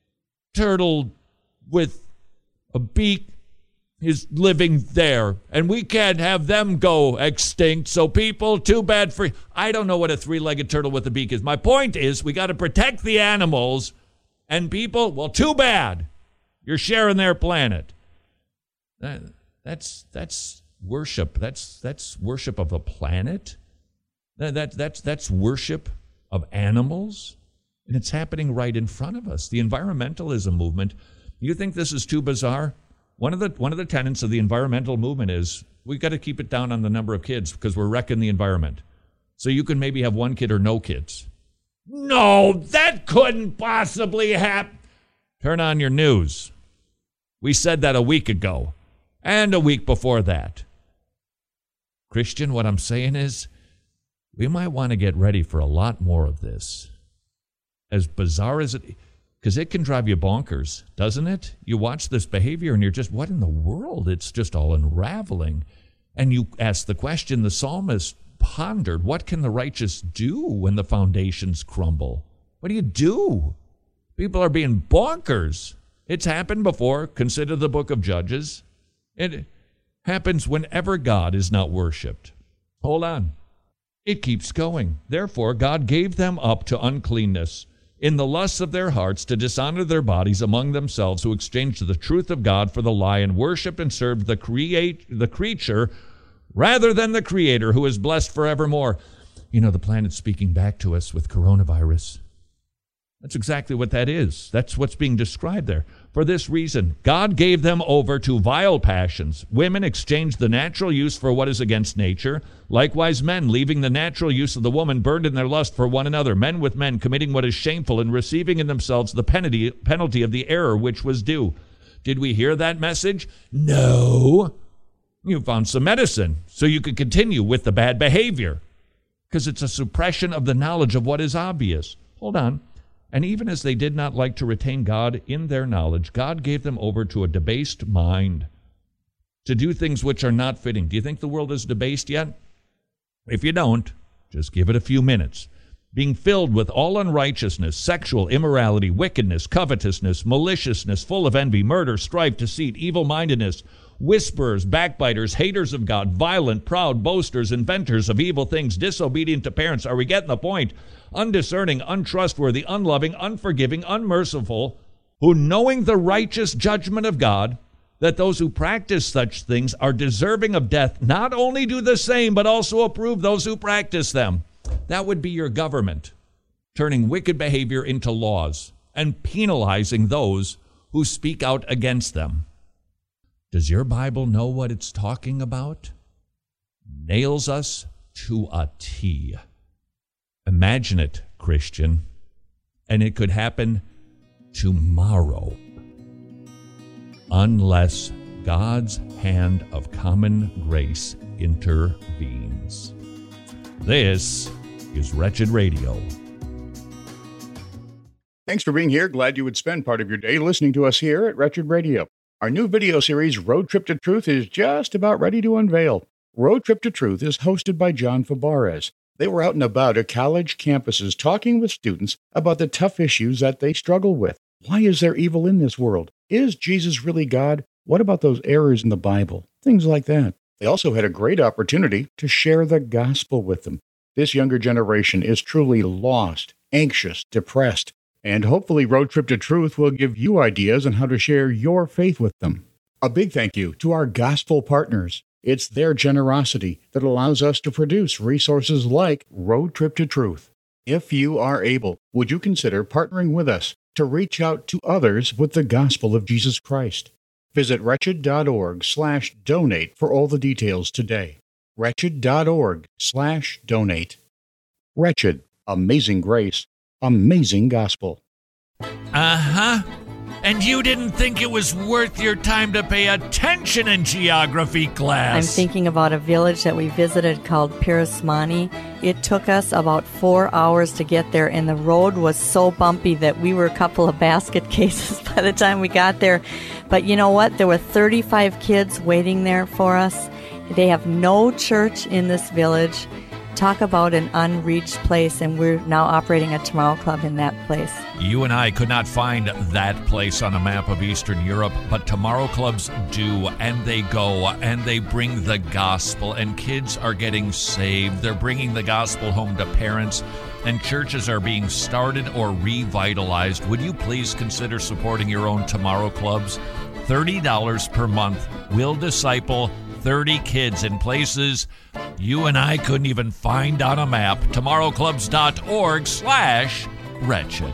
turtle with a beak is living there, and we can't have them go extinct. So people, too bad for... I don't know what a three-legged turtle with a beak is. My point is, we got to protect the animals, and people, well, too bad. You're sharing their planet. That, that's that's worship. That's that's worship of the planet. That, that that's that's worship of animals. And it's happening right in front of us. The environmentalism movement. You think this is too bizarre? One of the one of the tenets of the environmental movement is we've got to keep it down on the number of kids because we're wrecking the environment. So you can maybe have one kid or no kids. No, that couldn't possibly happen. Turn on your news. We said that a week ago and a week before that. Christian, what I'm saying is we might want to get ready for a lot more of this. As bizarre as it, because it can drive you bonkers, doesn't it? You watch this behavior and you're just, what in the world? It's just all unraveling. And you ask the question, the psalmist pondered, what can the righteous do when the foundations crumble? What do you do? People are being bonkers. It's happened before. Consider the book of Judges. It happens whenever God is not worshipped. Hold on. It keeps going. Therefore, God gave them up to uncleanness in the lusts of their hearts to dishonor their bodies among themselves, who exchanged the truth of God for the lie and worshipped and served the create the creature rather than the Creator, who is blessed forevermore. You know, the planet's speaking back to us with coronavirus. That's exactly what that is. That's what's being described there. For this reason, God gave them over to vile passions. Women exchanged the natural use for what is against nature. Likewise, men, leaving the natural use of the woman, burned in their lust for one another, men with men, committing what is shameful and receiving in themselves the penalty, penalty of the error which was due. Did we hear that message? No. You found some medicine so you could continue with the bad behavior, because it's a suppression of the knowledge of what is obvious. Hold on. And even as they did not like to retain God in their knowledge, God gave them over to a debased mind to do things which are not fitting. Do you think the world is debased yet? If you don't, just give it a few minutes. Being filled with all unrighteousness, sexual immorality, wickedness, covetousness, maliciousness, full of envy, murder, strife, deceit, evil-mindedness, whisperers, backbiters, haters of God, violent, proud, boasters, inventors of evil things, disobedient to parents. Are we getting the point? Undiscerning, untrustworthy, unloving, unforgiving, unmerciful, who, knowing the righteous judgment of God, that those who practice such things are deserving of death, not only do the same, but also approve those who practice them. That would be your government, turning wicked behavior into laws and penalizing those who speak out against them. Does your Bible know what it's talking about? Nails us to a T. Imagine it, Christian, and it could happen tomorrow, unless God's hand of common grace intervenes. This is Wretched Radio. Thanks for being here. Glad you would spend part of your day listening to us here at Wretched Radio. Our new video series, Road Trip to Truth, is just about ready to unveil. Road Trip to Truth is hosted by John Fabarez. They were out and about at college campuses talking with students about the tough issues that they struggle with. Why is there evil in this world? Is Jesus really God? What about those errors in the Bible? Things like that. They also had a great opportunity to share the gospel with them. This younger generation is truly lost, anxious, depressed, and hopefully Road Trip to Truth will give you ideas on how to share your faith with them. A big thank you to our gospel partners. It's their generosity that allows us to produce resources like Road Trip to Truth. If you are able, would you consider partnering with us to reach out to others with the gospel of Jesus Christ? Visit wretched.org slash donate for all the details today. Wretched.org slash donate. Wretched, amazing grace, amazing gospel. Uh-huh. And you didn't think it was worth your time to pay attention in geography class. I'm thinking about a village that we visited called Pirasmani. It took us about four hours to get there, and the road was so bumpy that we were a couple of basket cases by the time we got there. But you know what? There were thirty-five kids waiting there for us. They have no church in this village. Talk about an unreached place, and we're now operating a Tomorrow Club in that place. You and I could not find that place on a map of Eastern Europe, but Tomorrow Clubs do, and they go, and they bring the gospel, and kids are getting saved. They're bringing the gospel home to parents, and churches are being started or revitalized. Would you please consider supporting your own Tomorrow Clubs? thirty dollars per month will disciple thirty kids in places you and I couldn't even find on a map. tomorrowclubs.org slash wretched.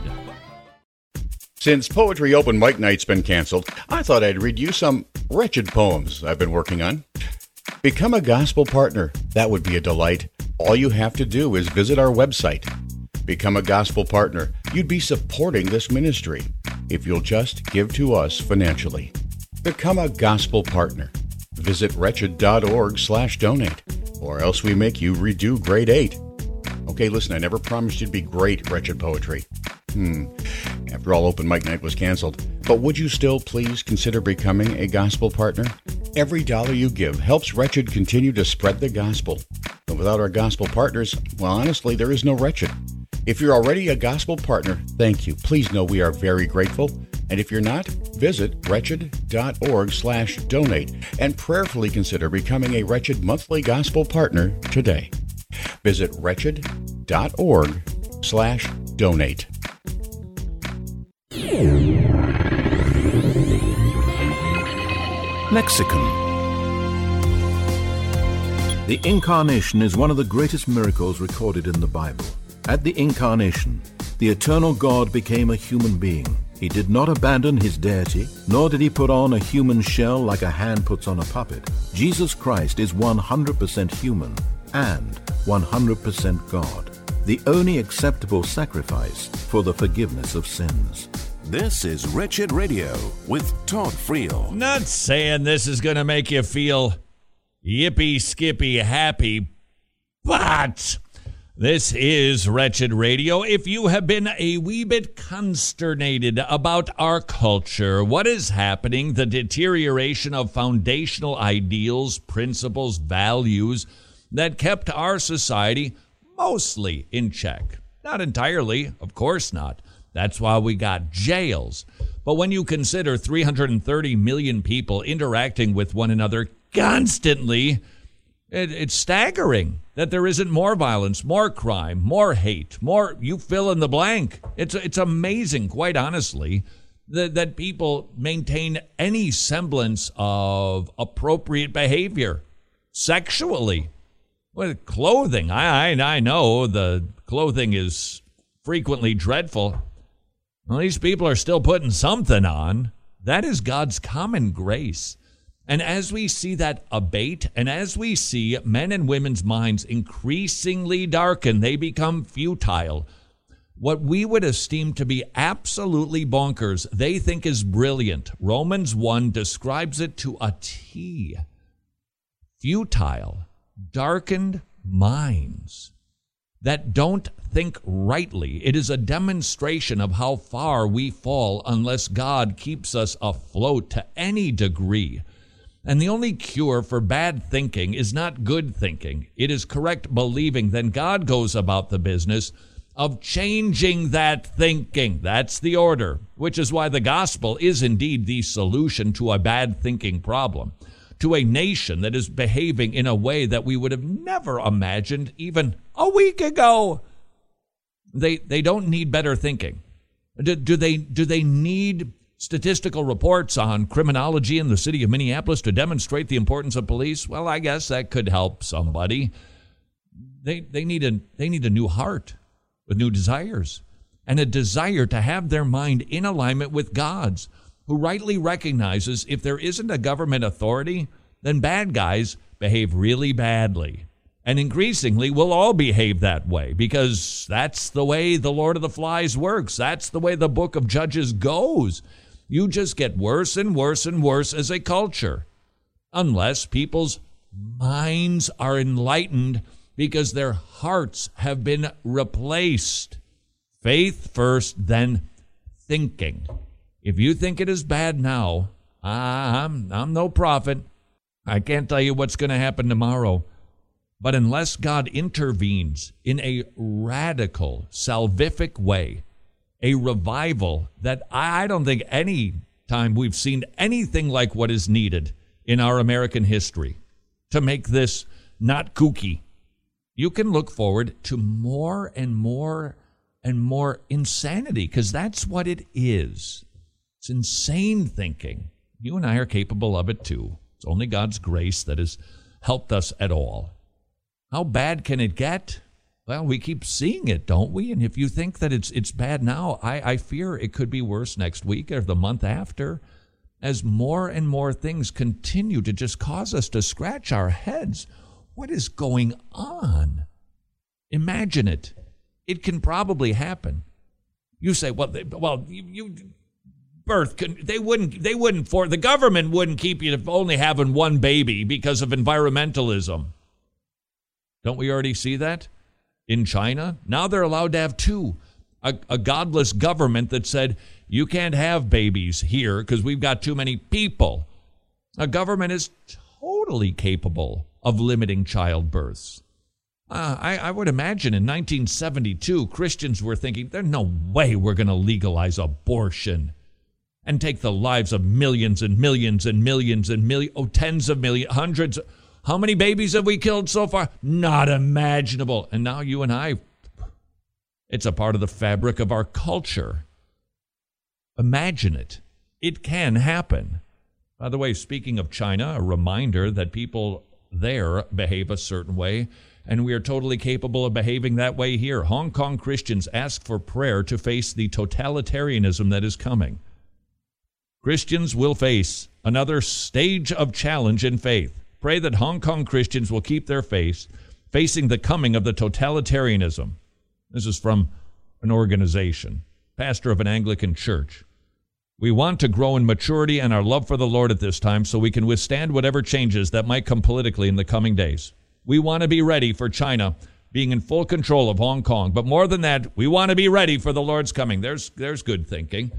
Since Poetry Open Mic Night's been canceled, I thought I'd read you some wretched poems I've been working on. Become a gospel partner. That would be a delight. All you have to do is visit our website. Become a gospel partner. You'd be supporting this ministry if you'll just give to us financially. Become a gospel partner. Visit wretched.org slash donate, or else we make you redo grade eight. Okay, listen, I never promised you'd be great, Wretched Poetry. Hmm. After all, Open Mic Night was canceled. But would you still please consider becoming a gospel partner? Every dollar you give helps Wretched continue to spread the gospel. And without our gospel partners, well, honestly, there is no Wretched. If you're already a gospel partner, thank you. Please know we are very grateful. And if you're not, visit wretched.org slash donate and prayerfully consider becoming a Wretched monthly gospel partner today. Visit wretched.org slash donate. Mexican. The Incarnation is one of the greatest miracles recorded in the Bible. At the Incarnation, the eternal God became a human being. He did not abandon his deity, nor did he put on a human shell like a hand puts on a puppet. Jesus Christ is one hundred percent human and one hundred percent God, the only acceptable sacrifice for the forgiveness of sins. This is Wretched Radio with Todd Friel. Not saying this is going to make you feel yippee skippy happy, but this is Wretched Radio. If you have been a wee bit consternated about our culture, what is happening, the deterioration of foundational ideals, principles, values that kept our society mostly in check. Not entirely, of course not. That's why we got jails. But when you consider three hundred thirty million people interacting with one another constantly, it, it's staggering that there isn't more violence, more crime, more hate, more, you fill in the blank. It's, it's amazing, quite honestly, that, that people maintain any semblance of appropriate behavior sexually. With clothing, I, I I know the clothing is frequently dreadful. Well, these people are still putting something on. That is God's common grace. And as we see that abate, and as we see men and women's minds increasingly darken, they become futile. What we would esteem to be absolutely bonkers, they think is brilliant. Romans one describes it to a T. Futile, darkened minds that don't think rightly. It is a demonstration of how far we fall unless God keeps us afloat to any degree. And the only cure for bad thinking is not good thinking. It is correct believing. Then God goes about the business of changing that thinking. That's the order, which is why the gospel is indeed the solution to a bad thinking problem, to a nation that is behaving in a way that we would have never imagined even a week ago. They they don't need better thinking. Do, do they do they need statistical reports on criminology in the city of Minneapolis to demonstrate the importance of police? Well, I guess that could help somebody. They they need a they need a new heart with new desires and a desire to have their mind in alignment with God's, who rightly recognizes if there isn't a government authority, then bad guys behave really badly. And increasingly, we'll all behave that way because that's the way the Lord of the Flies works. That's the way the book of Judges goes. You just get worse and worse and worse as a culture unless people's minds are enlightened because their hearts have been replaced. Faith first, then thinking. If you think it is bad now, I'm, I'm no prophet. I can't tell you what's going to happen tomorrow. But unless God intervenes in a radical, salvific way, a revival that I don't think any time we've seen anything like what is needed in our American history to make this not kooky, you can look forward to more and more and more insanity, because that's what it is. It's insane thinking. You and I are capable of it too. It's only God's grace that has helped us at all. How bad can it get? Well, we keep seeing it, don't we? And if you think that it's it's bad now, I, I fear it could be worse next week or the month after, as more and more things continue to just cause us to scratch our heads. What is going on? Imagine it. It can probably happen. You say, well, they, well, you, you birth can, they wouldn't they wouldn't for the government wouldn't keep you to only having one baby because of environmentalism. Don't we already see that in China? Now they're allowed to have two. A, a godless government that said you can't have babies here because we've got too many people. A government is totally capable of limiting childbirths. Uh, I, I would imagine in nineteen seventy-two, Christians were thinking, there's no way we're going to legalize abortion and take the lives of millions and millions and millions and millions, oh, tens of millions, hundreds. How many babies have we killed so far? Not imaginable. And now you and I, it's a part of the fabric of our culture. Imagine it. It can happen. By the way, speaking of China, a reminder that people there behave a certain way. and we are totally capable of behaving that way here. Hong Kong Christians ask for prayer to face the totalitarianism that is coming. Christians will face another stage of challenge in faith. Pray that Hong Kong Christians will keep their faith facing the coming of the totalitarianism. This is from an organization, pastor of an Anglican church. We want to grow in maturity and our love for the Lord at this time so we can withstand whatever changes that might come politically in the coming days. We want to be ready for China being in full control of Hong Kong. But more than that, we want to be ready for the Lord's coming. There's, there's good thinking.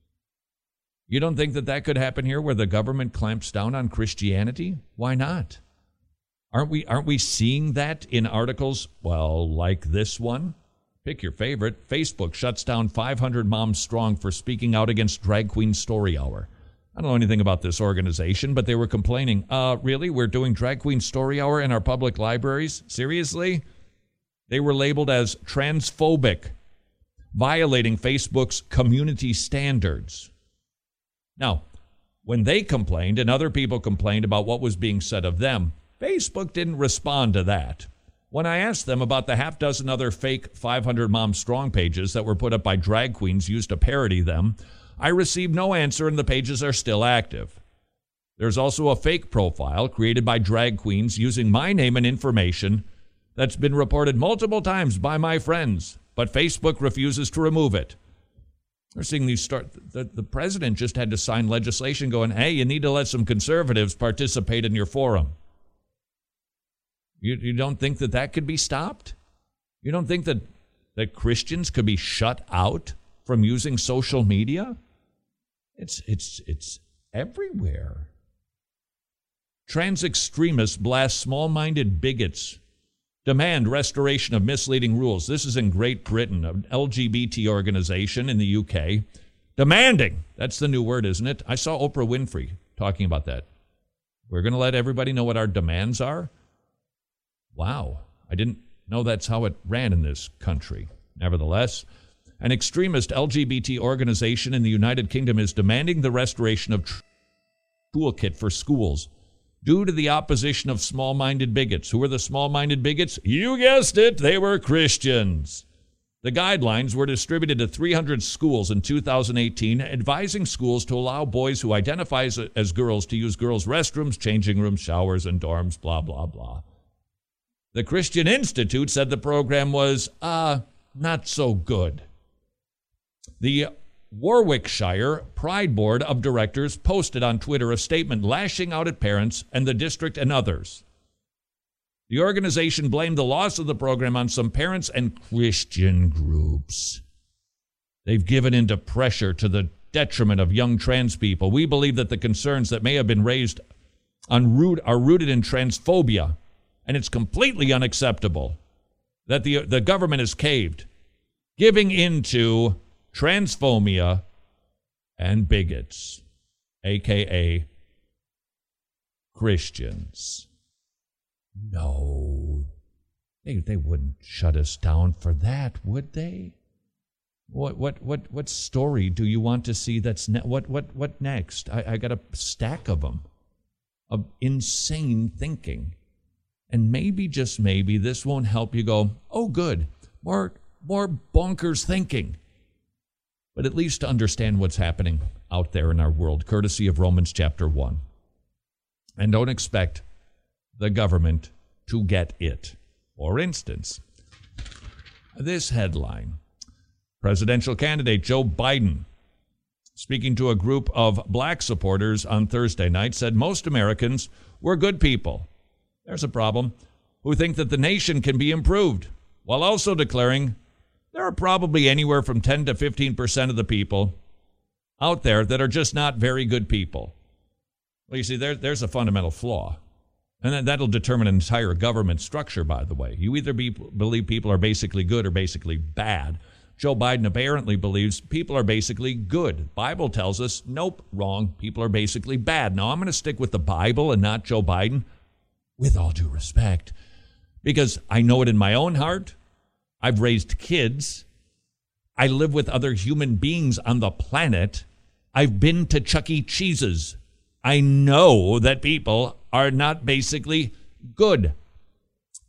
You don't think that that could happen here where the government clamps down on Christianity? Why not? Aren't we, aren't we seeing that in articles, well, like this one? Pick your favorite. Facebook shuts down five hundred Moms Strong for speaking out against Drag Queen Story Hour. I don't know anything about this organization, but they were complaining, uh, really? We're doing Drag Queen Story Hour in our public libraries? Seriously? They were labeled as transphobic, violating Facebook's community standards. Now, when they complained and other people complained about what was being said of them, Facebook didn't respond to that. When I asked them about the half dozen other fake five hundred Moms Strong pages that were put up by drag queens used to parody them, I received no answer and the pages are still active. There's also a fake profile created by drag queens using my name and information that's been reported multiple times by my friends, but Facebook refuses to remove it. We're seeing these start. The, the president just had to sign legislation going, hey, you need to let some conservatives participate in your forum. You, you don't think that that could be stopped? You don't think that, that Christians could be shut out from using social media? It's, it's, it's everywhere. Trans extremists blast small-minded bigots, demand restoration of misleading rules. This is in Great Britain, an L G B T organization in the U K, demanding. That's the new word, isn't it? I saw Oprah Winfrey talking about that. We're going to let everybody know what our demands are? Wow, I didn't know that's how it ran in this country. Nevertheless, an extremist L G B T organization in the United Kingdom is demanding the restoration of toolkit for schools due to the opposition of small-minded bigots. Who were the small-minded bigots? You guessed it, they were Christians. The guidelines were distributed to three hundred schools in two thousand eighteen, advising schools to allow boys who identify as, as girls to use girls' restrooms, changing rooms, showers, and dorms, blah, blah, blah. The Christian Institute said the program was, uh, not so good. The Warwickshire Pride Board of Directors posted on Twitter a statement lashing out at parents and the district and others. The organization blamed the loss of the program on some parents and Christian groups. They've given in to pressure to the detriment of young trans people. We believe that the concerns that may have been raised on root are rooted in transphobia, and it's completely unacceptable that the, the government has caved, giving in to transphobia and bigots, a k a. Christians. No, they, they wouldn't shut us down for that, would they? What what what what story do you want to see that's ne- what what what next? I, I got a stack of them, of insane thinking. And maybe, just maybe, this won't help you go, oh, good, more, more bonkers thinking. But at least to understand what's happening out there in our world, courtesy of Romans chapter one. And don't expect the government to get it. For instance, this headline, presidential candidate Joe Biden, speaking to a group of black supporters on Thursday night, said most Americans were good people. There's a problem, who think that the nation can be improved, while also declaring there are probably anywhere from ten to fifteen percent of the people out there that are just not very good people. Well, you see, there, there's a fundamental flaw. And that'll determine an entire government structure, by the way. You either be, believe people are basically good or basically bad. Joe Biden apparently believes people are basically good. The Bible tells us, nope, wrong. People are basically bad. Now, I'm going to stick with the Bible and not Joe Biden, with all due respect, because I know it in my own heart. I've raised kids. I live with other human beings on the planet. I've been to Chuck E. Cheese's. I know that people are not basically good.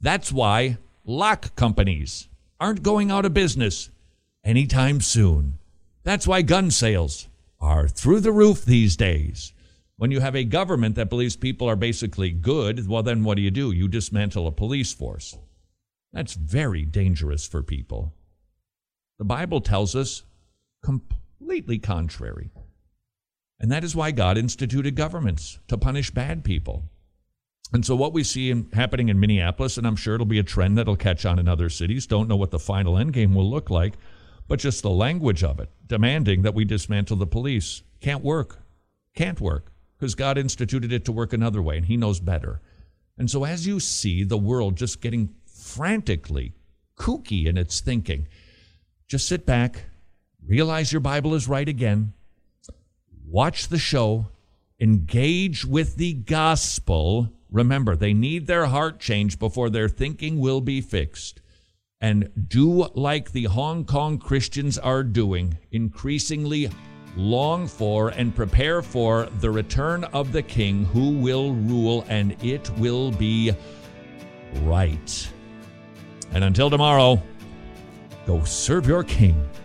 That's why lock companies aren't going out of business anytime soon. That's why gun sales are through the roof these days. When you have a government that believes people are basically good, well, then what do you do? You dismantle a police force. That's very dangerous for people. The Bible tells us completely contrary. And that is why God instituted governments, to punish bad people. And so what we see in, happening in Minneapolis, and I'm sure it'll be a trend that'll catch on in other cities, don't know what the final end game will look like, but just the language of it, demanding that we dismantle the police, can't work. Can't work. Because God instituted it to work another way, and he knows better. And so as you see the world just getting frantically kooky in its thinking, just sit back, realize your Bible is right again, watch the show, engage with the gospel. Remember, they need their heart changed before their thinking will be fixed. And do like the Hong Kong Christians are doing, increasingly long for and prepare for the return of the King who will rule, and it will be right. And until tomorrow, go serve your King.